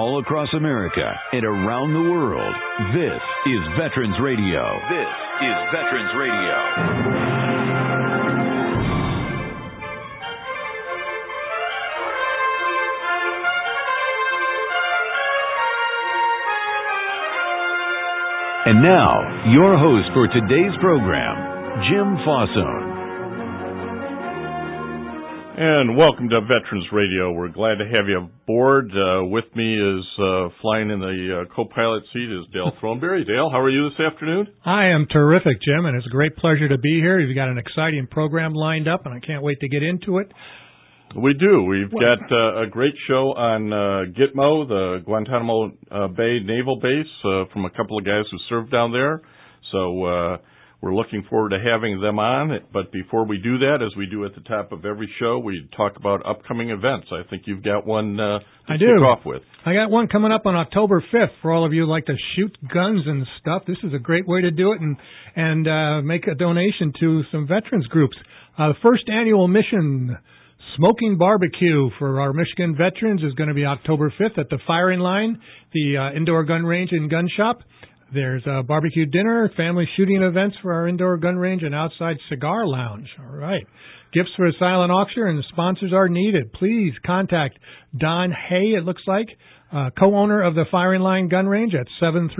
all across America and around the world. This is Veterans Radio. This is Veterans Radio. And now, your host for today's program, Jim Fossone. And welcome to Veterans Radio. We're glad to have you aboard. With me is flying in the co-pilot seat is Dale Throneberry. Dale, how are you this afternoon? I am terrific, Jim, and it's a great pleasure to be here. You've got an exciting program lined up, and I can't wait to get into it. We do. We've got a great show on Gitmo, the Guantanamo Bay Naval Base, from a couple of guys who served down there. So we're looking forward to having them on. But before we do that, as we do at the top of every show, we talk about upcoming events. I think you've got one to kick off with. I got one coming up on October 5th. For all of you who like to shoot guns and stuff, this is a great way to do it and make a donation to some veterans groups. The first annual mission Smoking Barbecue for our Michigan veterans is going to be October 5th at the Firing Line, the indoor gun range and gun shop. There's a barbecue dinner, family shooting events for our indoor gun range, and outside cigar lounge. All right. Gifts for a silent auction and sponsors are needed. Please contact Don Hay, it looks like, co-owner of the Firing Line Gun Range at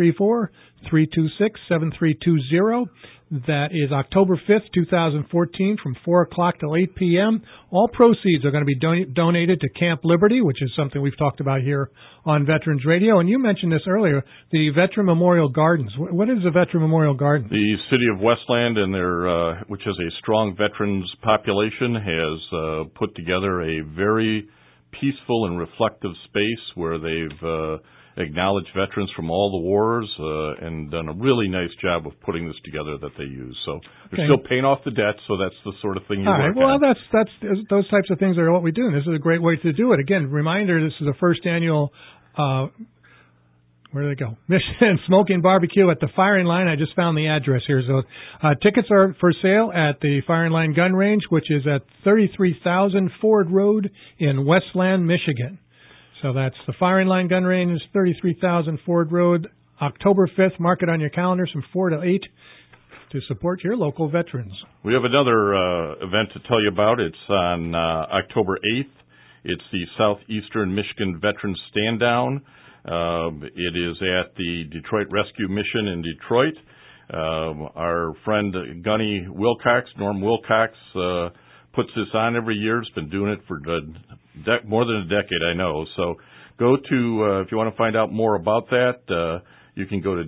734-326-7320. That is October 5th, 2014, from 4 o'clock till 8 p.m. All proceeds are going to be donated to Camp Liberty, which is something we've talked about here on Veterans Radio. And you mentioned this earlier, the Veteran Memorial Gardens. What is the Veteran Memorial Garden? The city of Westland, and their which has a strong veterans population, has put together a very peaceful and reflective space where they've acknowledged veterans from all the wars and done a really nice job of putting this together that they use. So they're still paying off the debt, so that's the sort of thing you work on. Well, that's those types of things are what we do, and this is a great way to do it. Again, reminder, this is the first annual where do they go? Michigan Smoking Barbecue at the Firing Line. I just found the address here. So tickets are for sale at the Firing Line Gun Range, which is at 33,000 Ford Road in Westland, Michigan. So that's the Firing Line Gun Range, 33,000 Ford Road, October 5th. Mark it on your calendars from 4 to 8 to support your local veterans. We have another event to tell you about. It's on October 8th. It's the Southeastern Michigan Veterans Stand Down. It is at the Detroit Rescue Mission in Detroit. Our friend Gunny Wilcox, Norm Wilcox, puts this on every year. It's been doing it for more than a decade, I know. So go to, if you want to find out more about that, you can go to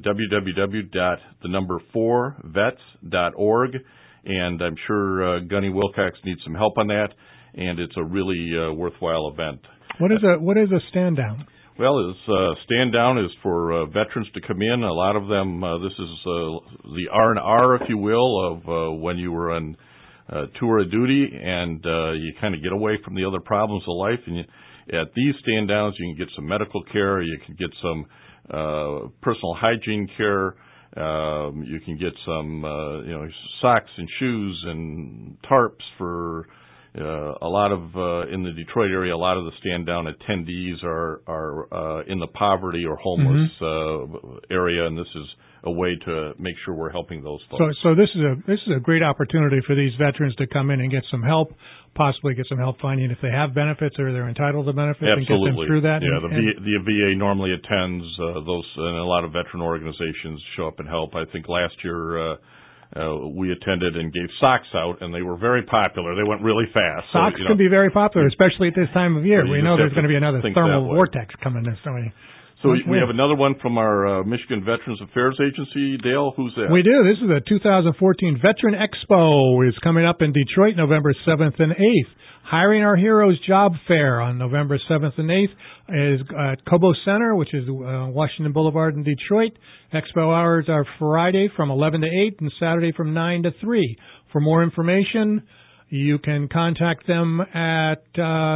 www.4vets.org, and I'm sure Gunny Wilcox needs some help on that, and it's a really worthwhile event. What is a stand down? Well, stand down is for veterans to come in. A lot of them, this is the R&R, if you will, of when you were on tour of duty, and you kind of get away from the other problems of life. And at these stand downs, you can get some medical care, you can get some personal hygiene care, you can get some socks and shoes and tarps for a lot of in the Detroit area. A lot of the stand down attendees are in the poverty or homeless area, and this is a way to make sure we're helping those folks. So this is a great opportunity for these veterans to come in and get some help, possibly get some help finding if they have benefits or they're entitled to benefits. Absolutely. And get them through that. Yeah, the VA normally attends those, and a lot of veteran organizations show up and help. I think last year we attended and gave socks out, and they were very popular. They went really fast. Socks can be very popular, especially at this time of year. We know there's going to be another thermal vortex coming this way. So we have another one from our Michigan Veterans Affairs Agency. Dale, who's that? We do. This is the 2014 Veteran Expo. It's coming up in Detroit, November 7th and 8th. Hiring Our Heroes Job Fair on November 7th and 8th is at Cobo Center, which is Washington Boulevard in Detroit. Expo hours are Friday from 11 to 8 and Saturday from 9 to 3. For more information, you can contact them at,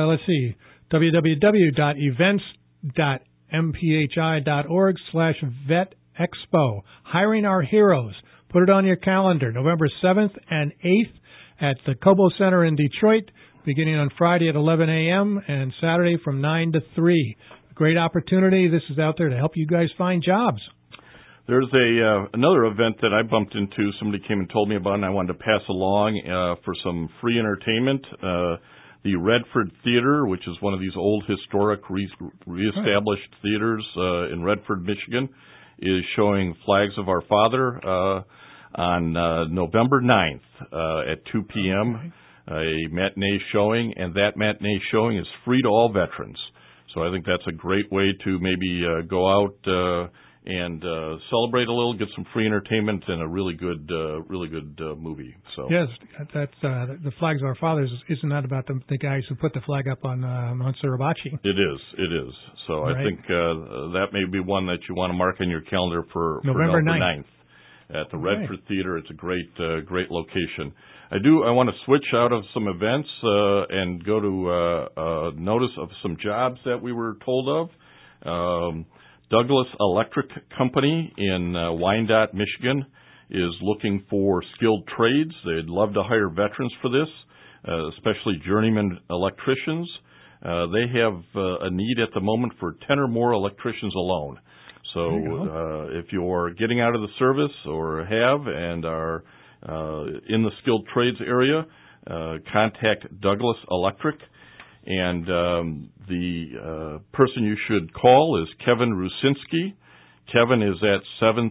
www.events.mphi.org/vetexpo. Hiring Our Heroes. Put it on your calendar, November 7th and 8th at the Cobo Center in Detroit, beginning on Friday at 11 a.m. and Saturday from 9 to 3. great opportunity. This is out there to help you guys find jobs. There's another event that I bumped into. Somebody came and told me about, and I wanted to pass along for some free entertainment. The Redford Theater, which is one of these old historic reestablished theaters in Redford, Michigan, is showing Flags of Our Father on November 9th at 2 p.m., a matinee showing, and that matinee showing is free to all veterans. So I think that's a great way to maybe go out and celebrate a little, get some free entertainment, and a really good movie. So yes, that's the Flags of Our Fathers. Isn't that about the guys who put the flag up on Mount Suribachi? It is. So right. I think that may be one that you want to mark on your calendar for November 9th. At the Redford Theater. It's a great location. I want to switch out of some events and go to notice of some jobs that we were told of. Douglas Electric Company in Wyandotte, Michigan, is looking for skilled trades. They'd love to hire veterans for this, especially journeyman electricians. They have a need at the moment for 10 or more electricians alone. So if you're getting out of the service or have and are in the skilled trades area, contact Douglas Electric. And the person you should call is Kevin Rusinski. Kevin is at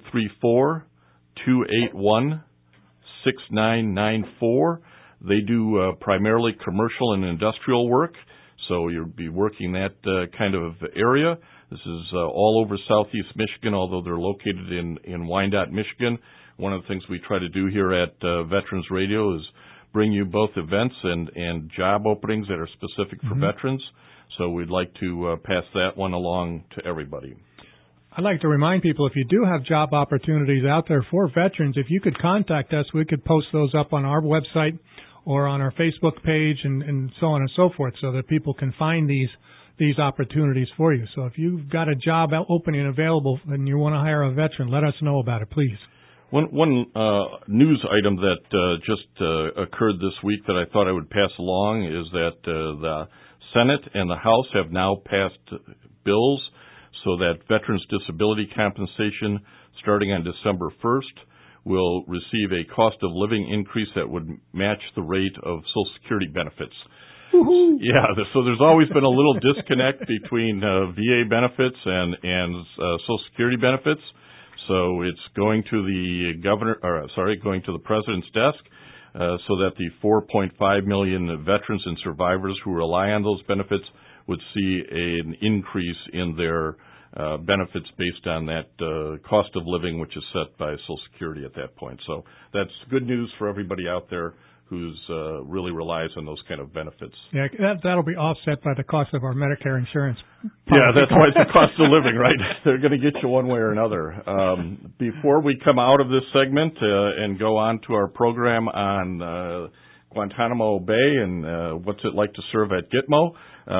734-281-6994. They do primarily commercial and industrial work, so you'll be working that kind of area. This is all over southeast Michigan, although they're located in Wyandotte, Michigan. One of the things we try to do here at Veterans Radio is bring you both events and job openings that are specific for veterans. So we'd like to pass that one along to everybody. I'd like to remind people, if you do have job opportunities out there for veterans, if you could contact us, we could post those up on our website or on our Facebook page and so on and so forth, so that people can find these opportunities for you. So if you've got a job opening available and you want to hire a veteran, let us know about it, please. One news item that just occurred this week that I thought I would pass along is that the Senate and the House have now passed bills so that veterans' disability compensation starting on December 1st will receive a cost of living increase that would match the rate of Social Security benefits. Woo-hoo. Yeah, so there's always been a little disconnect between VA benefits and Social Security benefits. So it's going to the going to the president's desk, so that the 4.5 million veterans and survivors who rely on those benefits would see an increase in their benefits based on that cost of living, which is set by Social Security at that point. So that's good news for everybody out there who's really relies on those kind of benefits. Yeah, that'll be offset by the cost of our Medicare insurance. Yeah, that's why it's the cost of living, right? They're going to get you one way or another. Before we come out of this segment and go on to our program on Guantanamo Bay and what's it like to serve at Gitmo,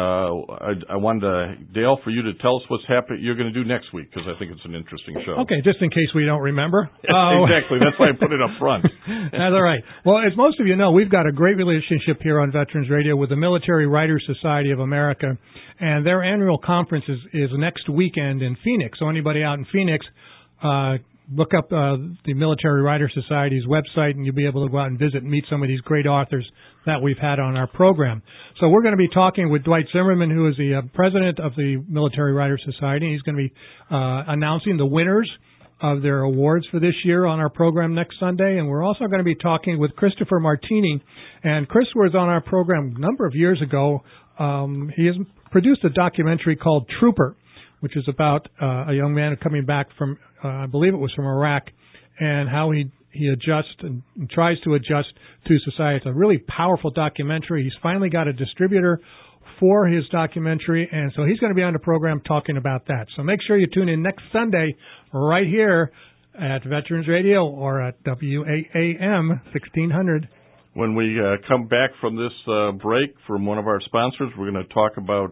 I wanted Dale, for you to tell us what's happening. You're going to do next week, because I think it's an interesting show. Okay, just in case we don't remember. Exactly. That's why I put it up front. That's all right. Well, as most of you know, we've got a great relationship here on Veterans Radio with the Military Writers Society of America, and their annual conference is next weekend in Phoenix. So anybody out in Phoenix, look up the Military Writers Society's website, and you'll be able to go out and visit and meet some of these great authors that we've had on our program. So we're going to be talking with Dwight Zimmerman, who is the president of the Military Writers Society. He's going to be announcing the winners of their awards for this year on our program next Sunday. And we're also going to be talking with Christopher Martini. And Chris was on our program a number of years ago. He has produced a documentary called Trooper, which is about a young man coming back from, I believe it was from Iraq, and how he adjusts and tries to adjust to society. It's a really powerful documentary. He's finally got a distributor for his documentary, and so he's going to be on the program talking about that. So make sure you tune in next Sunday right here at Veterans Radio or at WAAM 1600. When we come back from this break from one of our sponsors, we're going to talk about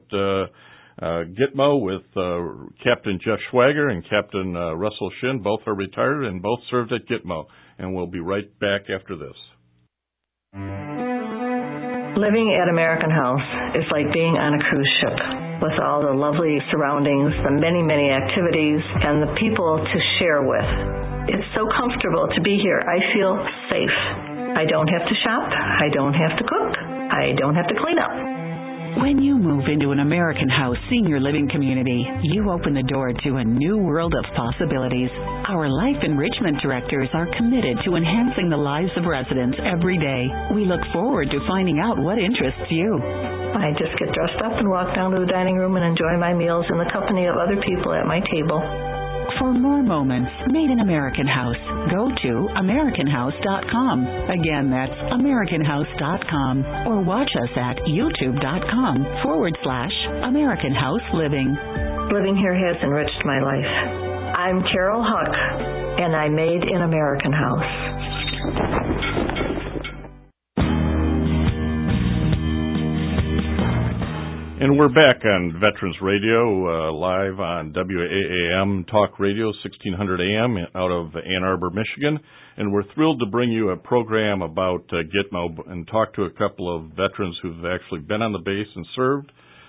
Gitmo with Captain Jeff Schwager and Captain Russell Shin. Both are retired and both served at Gitmo. And we'll be right back after this. Living at American House is like being on a cruise ship. with all the lovely surroundings, the many, many activities, and the people to share with. It's so comfortable to be here. I feel safe. I don't have to shop. I don't have to cook. I don't have to clean up. When you move into an American House senior living community, you open the door to a new world of possibilities. Our life enrichment directors are committed to enhancing the lives of residents every day. We look forward to finding out what interests you. I just get dressed up and walk down to the dining room and enjoy my meals in the company of other people at my table. For more moments made in American House, go to AmericanHouse.com. Again, that's AmericanHouse.com. Or watch us at YouTube.com/American House Living. Living here has enriched my life. I'm Carol Huck, and I made in American House. And we're back on Veterans Radio, live on WAAM Talk Radio, 1600 AM out of Ann Arbor, Michigan. And we're thrilled to bring you a program about Gitmo and talk to a couple of veterans who've actually been on the base and served.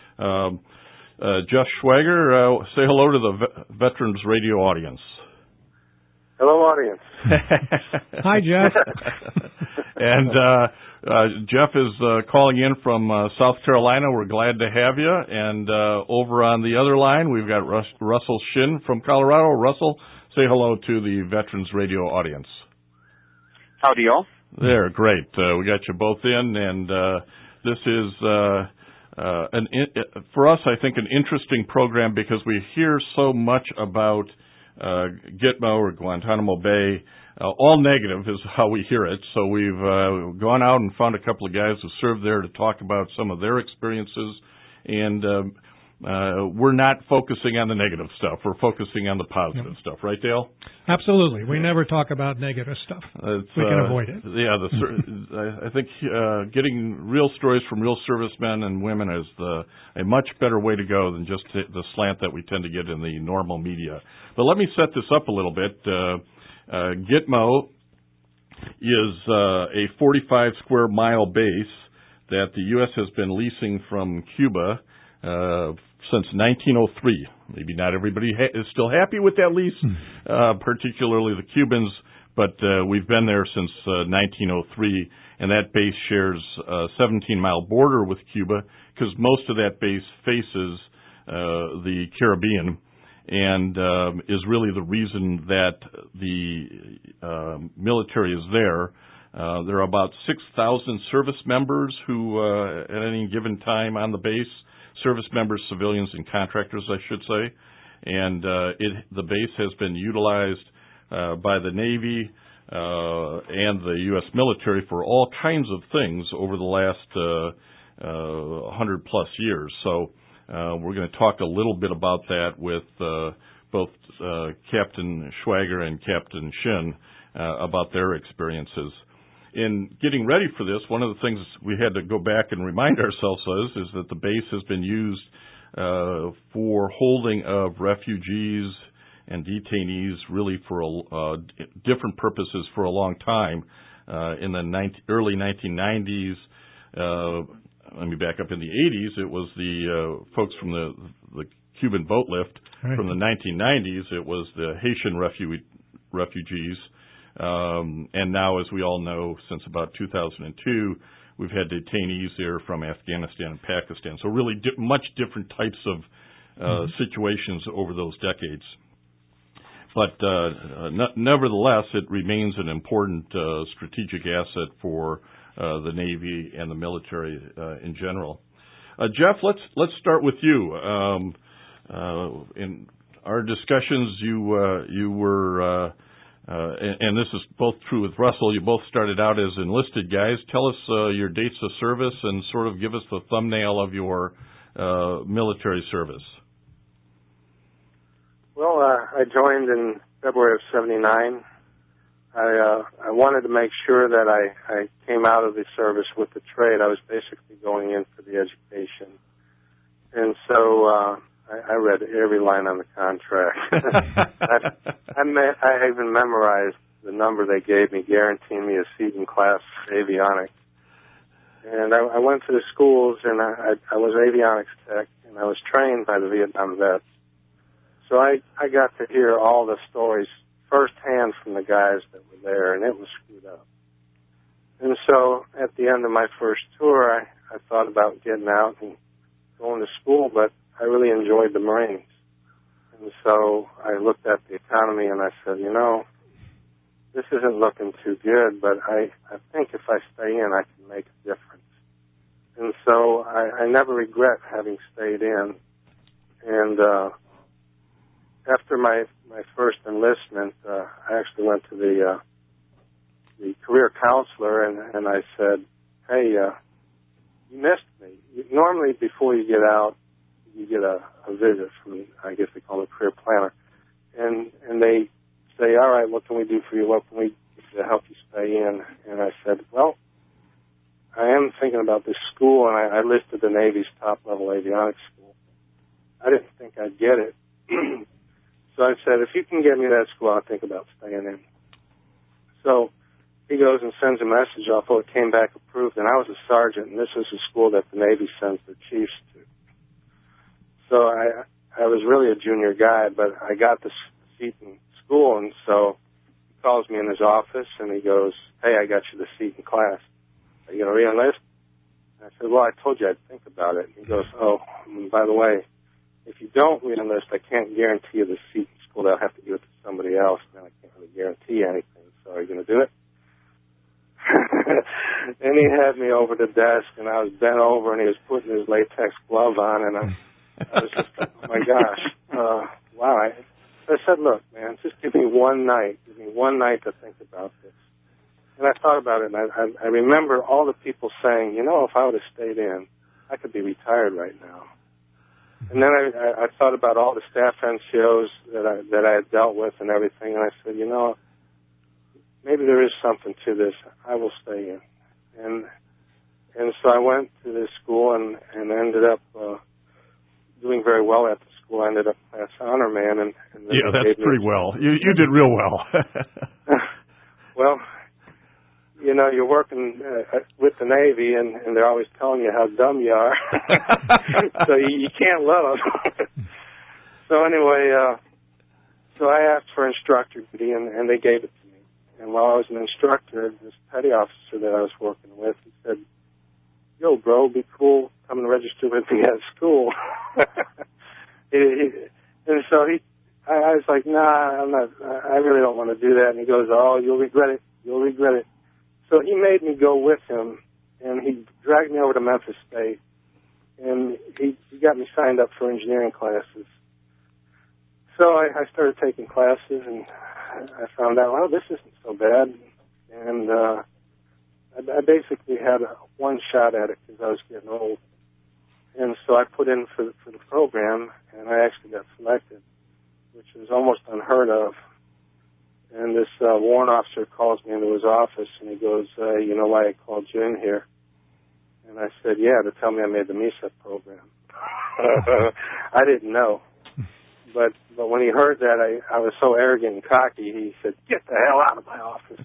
Jeff Schwager, say hello to the Veterans Radio audience. Hello, audience. Hi, Jeff. And Jeff is calling in from South Carolina. We're glad to have you. And over on the other line, we've got Russell Shin from Colorado. Russell, say hello to the Veterans Radio audience. Howdy, y'all. There, great. We got you both in, and this is for us, I think, an interesting program because we hear so much about Gitmo or Guantanamo Bay. All negative is how we hear it. So we've gone out and found a couple of guys who served there to talk about some of their experiences. And we're not focusing on the negative stuff. We're focusing on the positive stuff. Right, Dale? Absolutely. We never talk about negative stuff. We can avoid it. Yeah, I think getting real stories from real servicemen and women is a much better way to go than just the slant that we tend to get in the normal media. But let me set this up a little bit. Gitmo is a 45 square mile base that the U.S. has been leasing from Cuba since 1903. Maybe not everybody is still happy with that lease, particularly the Cubans, but we've been there since 1903, and that base shares a 17-mile border with Cuba because most of that base faces the Caribbean and is really the reason that the military is there. There are about 6,000 service members who, at any given time on the base, service members, civilians, and contractors, I should say. And the base has been utilized by the Navy and the U.S. military for all kinds of things over the last 100-plus years. So we're going to talk a little bit about that with both Captain Schwager and Captain Shin about their experiences. In getting ready for this, one of the things we had to go back and remind ourselves is that the base has been used for holding of refugees and detainees really for different purposes for a long time. In the early 1990s, let me back up, in the 80s, it was the folks from the Cuban boat lift. Right. From the 1990s, it was the Haitian refugees. And now, as we all know, since about 2002, we've had detainees there from Afghanistan and Pakistan. So really much different types of situations over those decades. But nevertheless, it remains an important strategic asset for the Navy and the military in general. Jeff, let's start with you. In our discussions, you were and this is both true with Russell, you both started out as enlisted guys. Tell us your dates of service and sort of give us the thumbnail of your military service. Well, I joined in February of '79. I wanted to make sure that I came out of the service with the trade. I was basically going in for the education. And so I read every line on the contract. I even memorized the number they gave me, guaranteeing me a seat in class avionics. And I went to the schools, and I was avionics tech, and I was trained by the Vietnam vets. So I got to hear all the stories firsthand from the guys that were there, and it was screwed up. And so at the end of my first tour, I thought about getting out and going to school, but I really enjoyed the Marines. And so I looked at the economy and I said, you know, this isn't looking too good, but I think if I stay in, I can make a difference. And so I never regret having stayed in. And after my first enlistment, I actually went to the career counselor and I said, hey, you missed me. Normally, before you get out, you get a visit from, I guess they call it a career planner. And they say, all right, what can we do for you? What can we do to help you stay in? And I said, well, I am thinking about this school, and I listed the Navy's top-level avionics school. I didn't think I'd get it. So I said, if you can get me that school, I'll think about staying in. So he goes and sends a message off. Oh, it came back approved, and I was a sergeant, and this is a school that the Navy sends their chiefs to. So I was really a junior guy, but I got the seat in school, and so he calls me in his office, and he goes, hey, I got you the seat in class. Are you going to re-enlist? I said, well, I told you I'd think about it. He goes, oh, by the way, if you don't re-enlist, I can't guarantee you the seat in school. They'll have to give it to somebody else, and I can't really guarantee anything. So are you going to do it? And he had me over the desk, and I was bent over, and he was putting his latex glove on, and I was just, oh, my gosh, wow. I said, look, man, just give me one night. Give me one night to think about this. And I thought about it, and I remember all the people saying, you know, if I would have stayed in, I could be retired right now. And then I thought about all the staff NCOs that I had dealt with and everything, and I said, you know, maybe there is something to this. I will stay in. And so I went to this school and ended up doing very well at the school. I ended up class honor man. And yeah, that's pretty well. You did real well. Well, you know, you're working with the Navy, and they're always telling you how dumb you are. So you can't let them. So anyway, so I asked for instructor duty, and they gave it to me. And while I was an instructor, this petty officer that I was working with, he said, yo, bro, it'd be cool come and register with me at school. And so I was like, nah, I'm not, I really don't want to do that. And he goes, oh, you'll regret it. You'll regret it. So he made me go with him, and he dragged me over to Memphis State, and he got me signed up for engineering classes. So I started taking classes, and I found out, well, this isn't so bad. And I basically had one shot at it because I was getting old. And so I put in for the program, and I actually got selected, which is almost unheard of. And this warrant officer calls me into his office, and he goes, you know why I called you in here? And I said, yeah, to tell me I made the MESEP program. I didn't know. But when he heard that, I was so arrogant and cocky, he said, get the hell out of my office.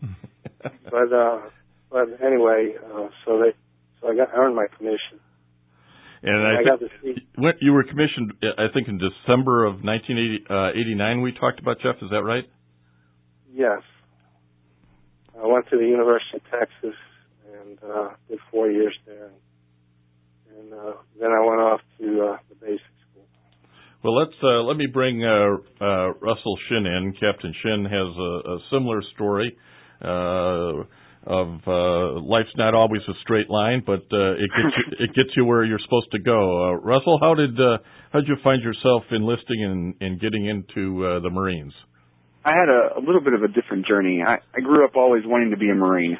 But anyway, so I earned my commission. And I got the seat. You were commissioned, I think, in December of 1989 we talked about, Jeff, is that right? Yes. I went to the University of Texas and did 4 years there. And then I went off to the basic school. Well, let me bring Russell Shinn in. Captain Shinn has a similar story of life's not always a straight line, but it gets you where you're supposed to go. Russell, how did you find yourself enlisting and getting into the Marines? I had a little bit of a different journey. I grew up always wanting to be a Marine,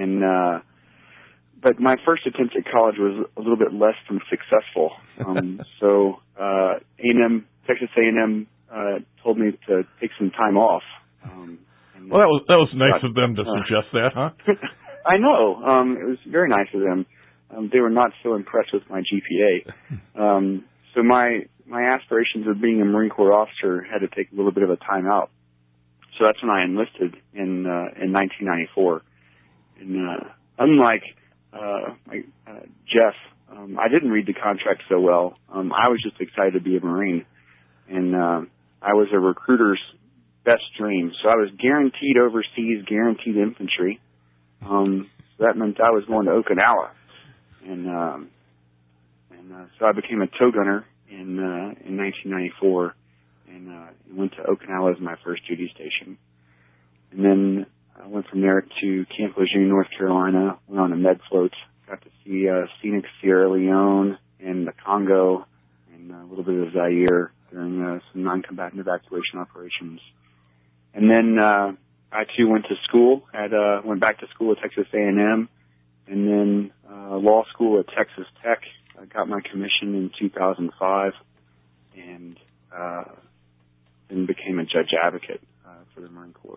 but my first attempt at college was a little bit less than successful. So Texas A&M told me to take some time off. Well, that was nice of them to suggest that, huh? I know. It was very nice of them. They were not so impressed with my GPA. So my aspirations of being a Marine Corps officer had to take a little bit of a time out. So that's when I enlisted in 1994. And unlike Jeff, I didn't read the contract so well. I was just excited to be a Marine, and I was a recruiter's best dream. So I was guaranteed overseas, guaranteed infantry. So that meant I was going to Okinawa, and so I became a tow gunner in 1994, and went to Okinawa as my first duty station. And then I went from there to Camp Lejeune, North Carolina, went on a med float, got to see scenic Sierra Leone and the Congo and a little bit of Zaire during some non-combatant evacuation operations. And then I too went to school went back to school at Texas A&M, and then law school at Texas Tech. I got my commission in 2005, and then became a judge advocate for the Marine Corps.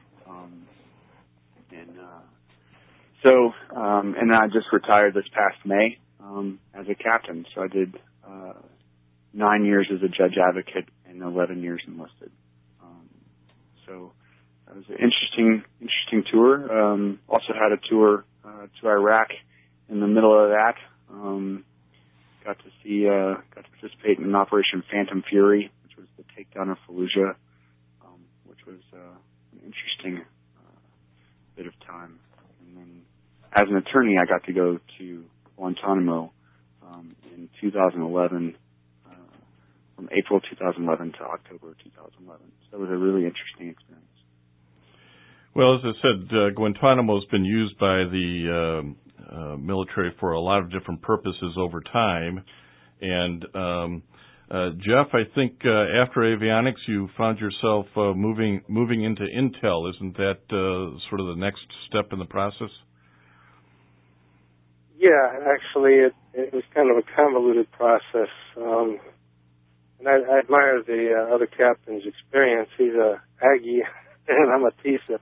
And I just retired this past May as a captain. So I did 9 years as a judge advocate and 11 years enlisted. So that was an interesting tour. Also had a tour to Iraq in the middle of that. Got to participate in Operation Phantom Fury, which was the takedown of Fallujah, which was an interesting bit of time. And then, as an attorney, I got to go to Guantanamo in 2011, from April 2011 to October 2011. So it was a really interesting experience. Well, as I said, Guantanamo's been used by the military for a lot of different purposes over time. And Jeff, I think after avionics, you found yourself moving into Intel. Isn't that sort of the next step in the process? Yeah, actually, it was kind of a convoluted process. And I admire the other captain's experience. He's a Aggie, and I'm a TSA.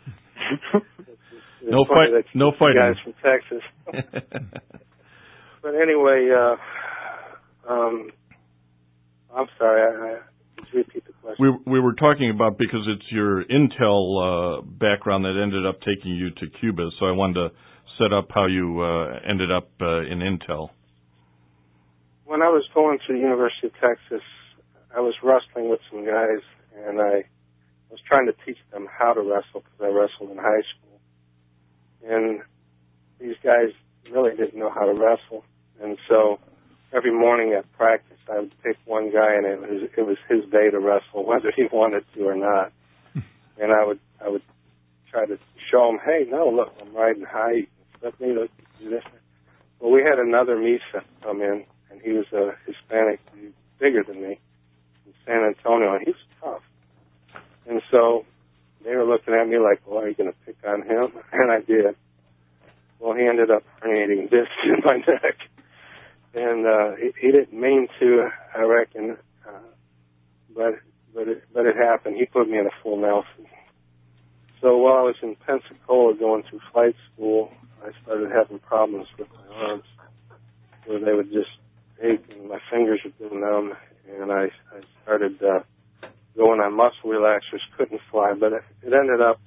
No fighting. Guys from Texas. But anyway, I'm sorry. Could you repeat the question? We were talking about, because it's your Intel background that ended up taking you to Cuba. So I wanted to set up how you ended up in Intel. When I was going to the University of Texas, I was wrestling with some guys, and I was trying to teach them how to wrestle because I wrestled in high school. And these guys really didn't know how to wrestle. And so every morning at practice, I would pick one guy, and it was his day to wrestle, whether he wanted to or not. And I would try to show him, hey, no, look, I'm riding high. You can flip me, look, do this. Well, we had another Misa come in, and he was a Hispanic dude, bigger than me, from San Antonio, and he was tough. And so they were looking at me like, well, are you going to pick on him? And I did. Well, he ended up herniating discs in my neck. And he didn't mean to, I reckon, but it happened. He put me in a full Nelson. So while I was in Pensacola going through flight school, I started having problems with my arms, where they would just ache and my fingers would go numb. And I started going on muscle relaxers, couldn't fly, but it ended up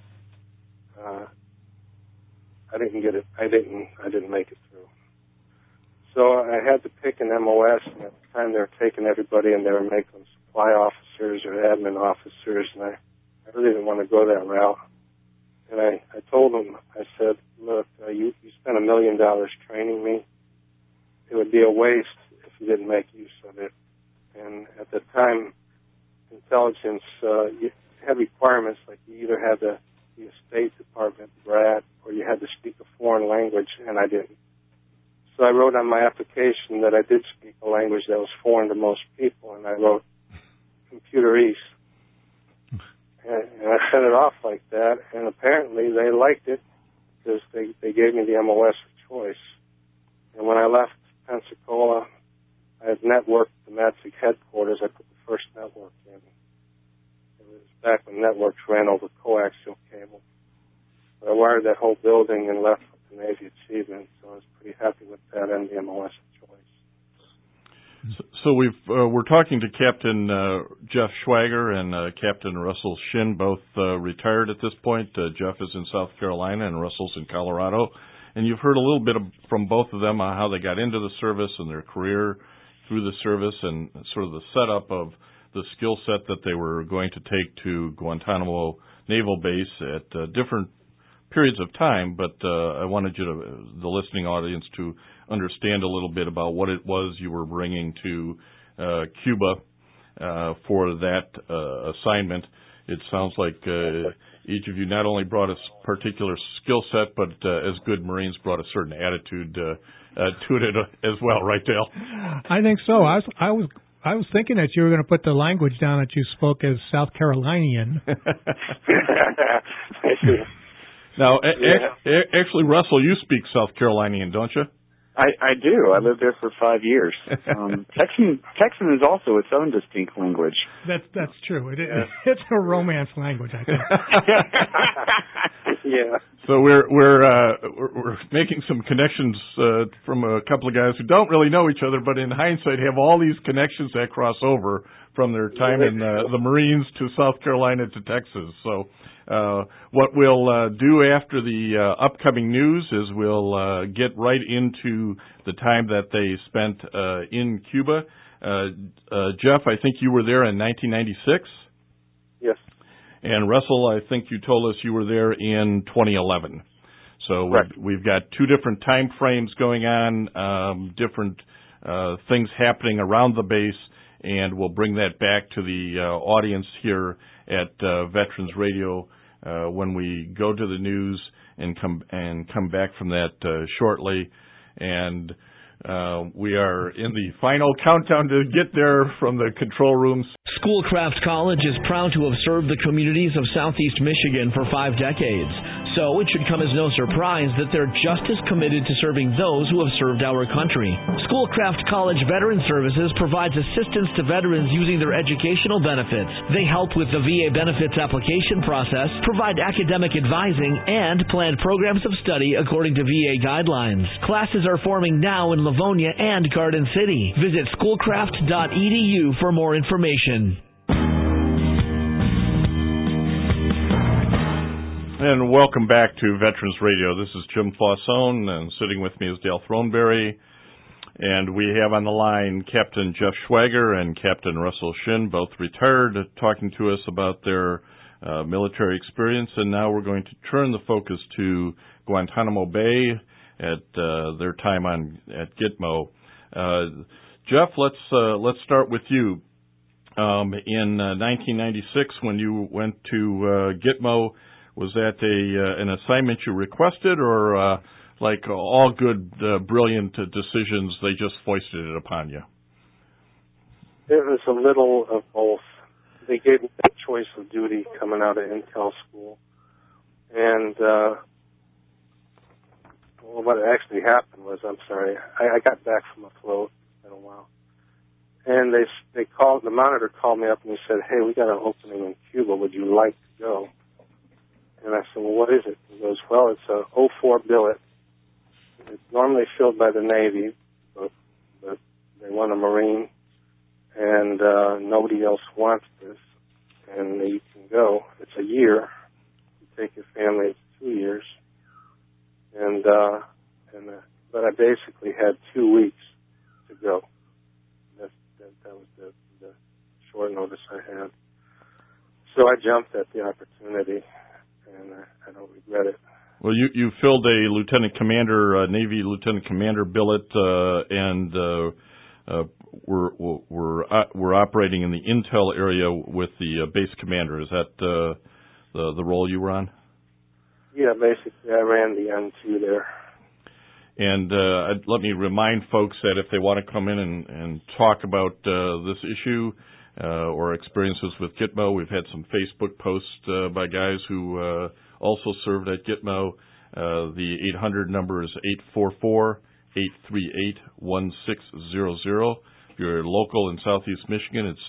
I didn't make it through. So I had to pick an MOS, and at the time they were taking everybody and they were making them supply officers or admin officers, and I really didn't want to go that route. And I told them, I said, look, you spent $1 million training me. It would be a waste if you didn't make use of it. And at the time, intelligence had requirements like you either had to be a State Department brat or you had to speak a foreign language, and I didn't. So I wrote on my application that I did speak a language that was foreign to most people, and I wrote computerese. And I sent it off like that, and apparently they liked it because they gave me the MOS of choice. And when I left Pensacola, I had networked the MATSIC headquarters. I put the first network in. It was back when networks ran over coaxial cable. But I wired that whole building and left with the Navy achievement, so I was pretty happy with that and the MOS of choice. So we're talking to Captain Jeff Schwager and Captain Russell Shinn, both retired at this point. Jeff is in South Carolina and Russell's in Colorado. and you've heard a little bit from both of them on how they got into the service and their career through the service and sort of the setup of the skill set that they were going to take to Guantanamo Naval Base at different periods of time, but I wanted the listening audience to understand a little bit about what it was you were bringing to Cuba for that assignment. It sounds like each of you not only brought a particular skill set, but as good Marines brought a certain attitude to it as well, right, Dale? I think so. I was thinking that you were going to put the language down that you spoke as South Carolinian. Now, actually, Russell, you speak South Carolinian, don't you? I do. I lived there for 5 years. Texan is also its own distinct language. That's true. It's a Romance language, I think. Yeah. So we're making some connections from a couple of guys who don't really know each other, but in hindsight have all these connections that cross over from their time in the Marines to South Carolina to Texas. So what we'll do after the upcoming news is we'll get right into the time that they spent in Cuba. Jeff, I think you were there in 1996? Yes. And Russell, I think you told us you were there in 2011. So we've got two different time frames going on, different things happening around the base, and we'll bring that back to the audience here at Veterans Radio when we go to the news and come back from that shortly. And we are in the final countdown to get there from the control rooms. Schoolcraft College is proud to have served the communities of Southeast Michigan for 5 decades. So it should come as no surprise that they're just as committed to serving those who have served our country. Schoolcraft College Veteran Services provides assistance to veterans using their educational benefits. They help with the VA benefits application process, provide academic advising, and plan programs of study according to VA guidelines. Classes are forming now in Livonia and Garden City. Visit schoolcraft.edu for more information. And welcome back to Veterans Radio. This is Jim Faussone, and sitting with me is Dale Throneberry. And we have on the line Captain Jeff Schwager and Captain Russell Shin, both retired, talking to us about their military experience. And now we're going to turn the focus to Guantanamo Bay at their time at Gitmo. Jeff, let's start with you. In 1996, when you went to Gitmo, was that an assignment you requested, or like all good, brilliant decisions, they just foisted it upon you? It was a little of both. They gave me a choice of duty coming out of intel school. And what actually happened was, I got back from a float in a while. And the monitor called me up and he said, "Hey, we got an opening in Cuba. Would you like to go?" And I said, "Well, what is it?" He goes, "Well, it's a 04 billet. It's normally filled by the Navy, but they want a Marine, and nobody else wants this, and you can go. It's a year. You take your family, it's 2 years. But I basically had 2 weeks to go. That was the short notice I had. So I jumped at the opportunity, and I don't regret it. Well, you filled a lieutenant commander, Navy lieutenant commander billet, and we're operating in the intel area with the base commander. Is that the role you were on? Yeah, basically, I ran the N2 there. And let me remind folks that if they want to come in and talk about this issue or experiences with Gitmo, we've had some Facebook posts by guys who also served at Gitmo. The 800 number is 844-838-1600. If you're local in Southeast Michigan, it's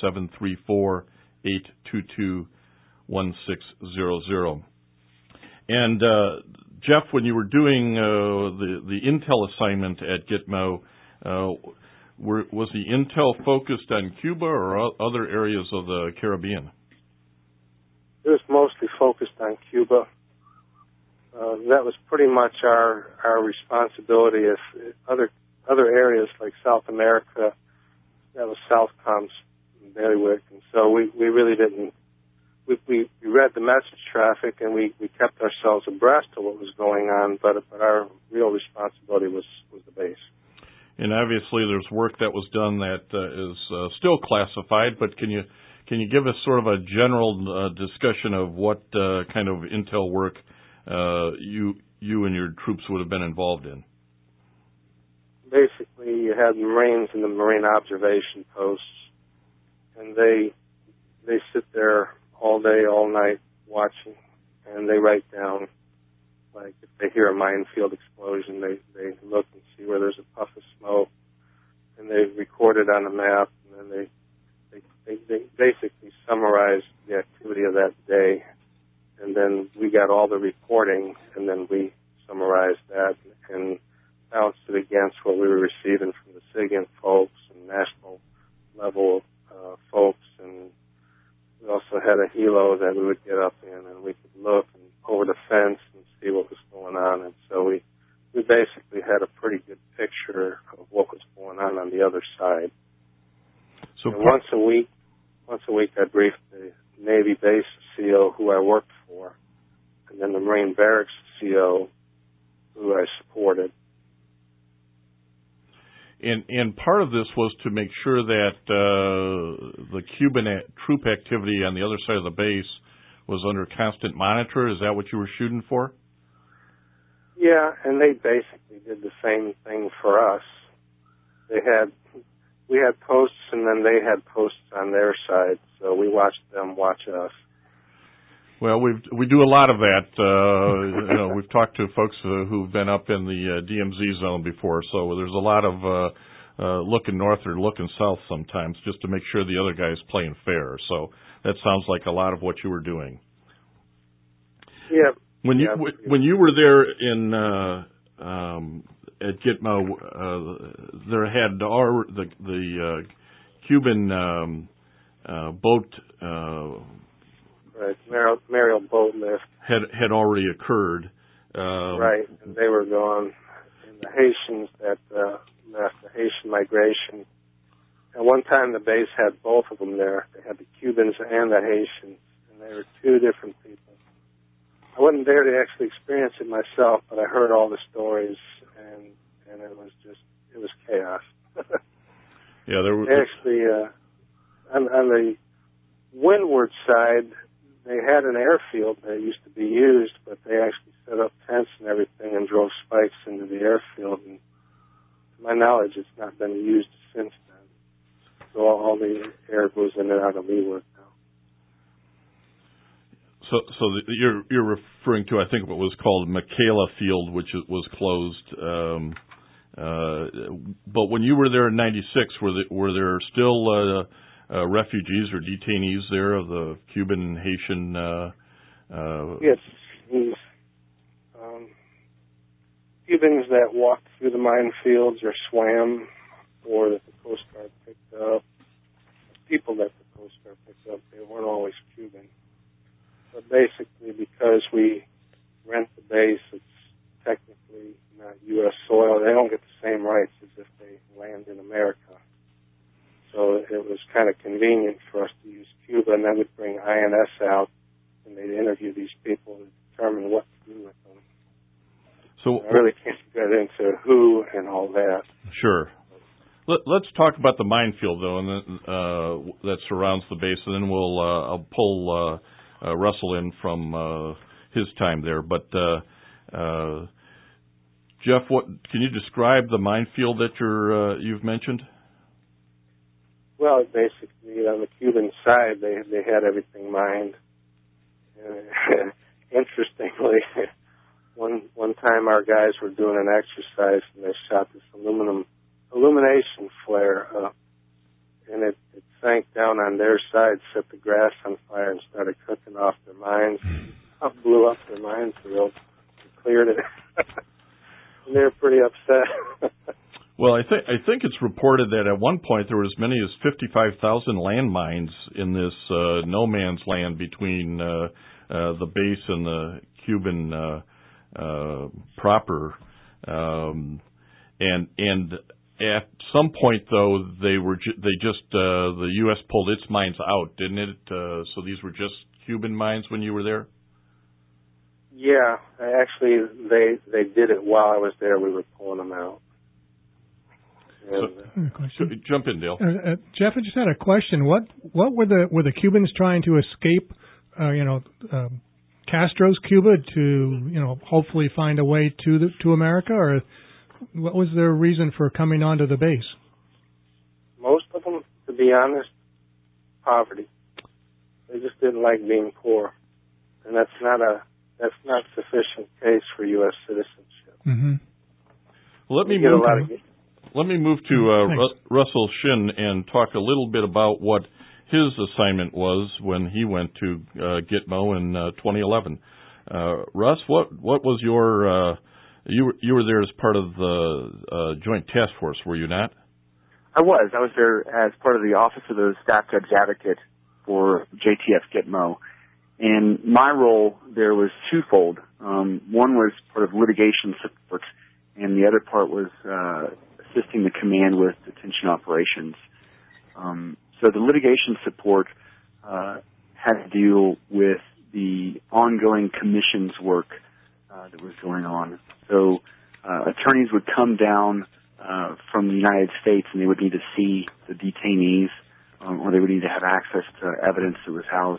734-822-1600. And Jeff, when you were doing the intel assignment at Gitmo, was the intel focused on Cuba or other areas of the Caribbean? It was mostly focused on Cuba. that was pretty much our responsibility. If other areas like South America, that was Southcom's bailiwick, and so we really didn't. We read the message traffic and we kept ourselves abreast of what was going on, but our real responsibility was the base. And obviously, there's work that was done that is still classified. But can you give us sort of a general discussion of what kind of intel work you and your troops would have been involved in? Basically, you had Marines in the Marine observation posts, and they sit there all day, all night watching, and they write down, like if they hear a minefield explosion, they look and see where there's a puff of smoke, and they record it on a map, and then they basically summarize the activity of that day, and then we got all the reporting, and then we summarized that and balanced it against what we were receiving from the SIGINT folks and national level folks, and we also had a helo that we would get up in, and we could look over the fence and see what was going on. And so we basically had a pretty good picture of what was going on the other side. So once a week, I briefed the Navy base CO who I worked for, and then the Marine barracks CO who I supported. And part of this was to make sure that the Cuban troop activity on the other side of the base was under constant monitor. Is that what you were shooting for? Yeah, and they basically did the same thing for us. We had posts, and then they had posts on their side, so we watched them watch us. Well, we do a lot of that. We've talked to folks who've been up in the DMZ zone before, so there's a lot of looking north or looking south sometimes just to make sure the other guy's playing fair. So that sounds like a lot of what you were doing. Yeah. When you were there in at Gitmo, there had the Cuban boat. Right, Mariel boat lift had already occurred. Right, and they were gone. And the Haitians that left, the Haitian migration. And one time the base had both of them there. They had the Cubans and the Haitians, and they were two different people. I wasn't there to actually experience it myself, but I heard all the stories, and it was chaos. Yeah, there was actually on the windward side. They had an airfield that used to be used, but they actually set up tents and everything and drove spikes into the airfield. And to my knowledge, it's not been used since then. So all the air goes in and out of Leeward now. So you're referring to, I think, what was called Michaela Field, which was closed. But when you were there in '96, were there still refugees or detainees there of the Cuban, Haitian? Yes, Cubans that walked through the minefields or swam, or that the Coast Guard picked up. People that the Coast Guard picked up, they weren't always Cuban. But basically, because we rent the base, it's technically not U.S. soil. They don't get the same rights as if they land in America. So it was kind of convenient for us to use Cuba, and then we'd bring INS out, and they'd interview these people to determine what to do with them. So I really can't get into who and all that. Sure. Let's talk about the minefield, though, and that surrounds the base, and then I'll pull Russell in from his time there. But Jeff, can you describe the minefield that you've mentioned? Well, basically, on the Cuban side, they had everything mined. Interestingly, one time our guys were doing an exercise, and they shot this illumination flare up, and it sank down on their side, set the grass on fire, and started cooking off their mines. Blew up their mine field, and cleared it. And they were pretty upset. Well, I think it's reported that at one point there were as many as 55,000 landmines in this no man's land between the base and the Cuban proper. And at some point, though, the U.S. pulled its mines out, didn't it? So these were just Cuban mines when you were there? Yeah, actually, they did it while I was there. We were pulling them out. So, jump in, Dale. Jeff, I just had a question. What were the Cubans trying to escape? Castro's Cuba to hopefully find a way to America, or what was their reason for coming onto the base? Most of them, to be honest, poverty. They just didn't like being poor, and that's not sufficient case for U.S. citizenship. Mm-hmm. Well, let me move to Russell Shinn and talk a little bit about what his assignment was when he went to Gitmo in 2011. Russ, what was your you were there as part of the Joint Task Force, were you not? I was there as part of the Office of the Staff Judge Advocate for JTF Gitmo. And my role there was twofold. One was part of litigation support, and the other part was assisting the command with detention operations. So the litigation support had to deal with the ongoing commissions work that was going on. So attorneys would come down from the United States, and they would need to see the detainees, or they would need to have access to evidence that was housed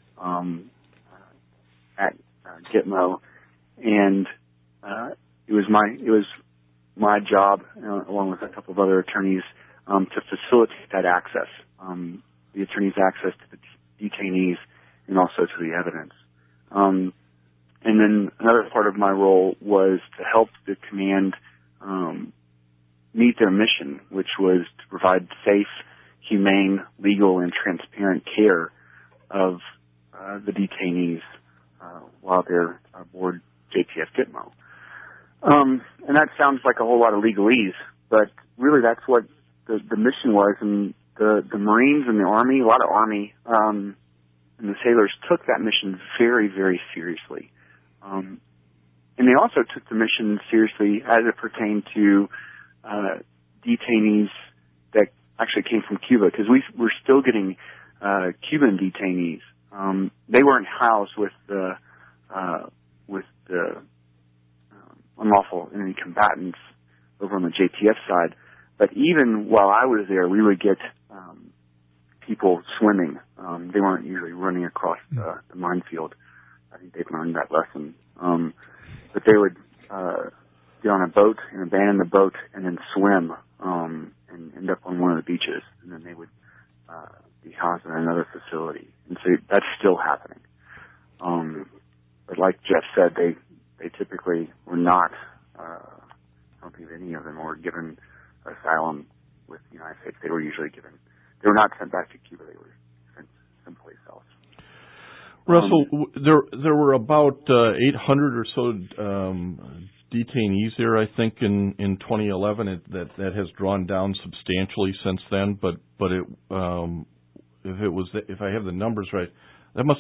at Gitmo. And it was my job, along with a couple of other attorneys, to facilitate that access, the attorneys' access to the detainees and also to the evidence. And then another part of my role was to help the command meet their mission, which was to provide safe, humane, legal, and transparent care of the detainees while they're aboard JTF Gitmo. And that sounds like a whole lot of legalese, but really that's what the mission was. And the Marines and the Army, a lot of Army, and the sailors took that mission very, very seriously. And they also took the mission seriously as it pertained to detainees that actually came from Cuba, because we were still getting Cuban detainees. They weren't housed with the unlawful enemy combatants over on the JTF side, but even while I was there, we would get people swimming. They weren't usually running across the minefield. I think they'd learned that lesson. But they would get on a boat and abandon the boat and then swim and end up on one of the beaches, and then they would be housed in another facility. And so that's still happening. But like Jeff said, they typically were not, I don't think any of them were given asylum with the United States. They were usually they were not sent back to Cuba. They were sent someplace else. Russell, there were about 800 or so detainees there, I think, in 2011. That has drawn down substantially since then. But if I have the numbers right, that must